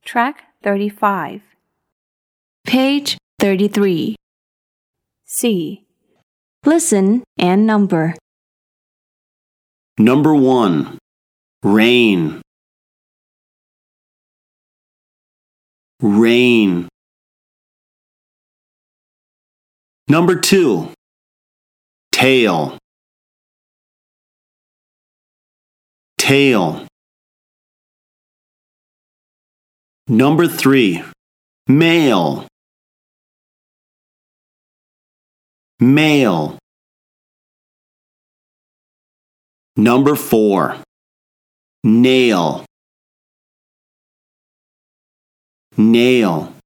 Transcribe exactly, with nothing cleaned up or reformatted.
Track thirty-five. Page thirty-three. C. Listen and number. Number one. Rain. Rain. Number two. Tail. Tail. Number three. Male. Male. Number four. Nail. Nail.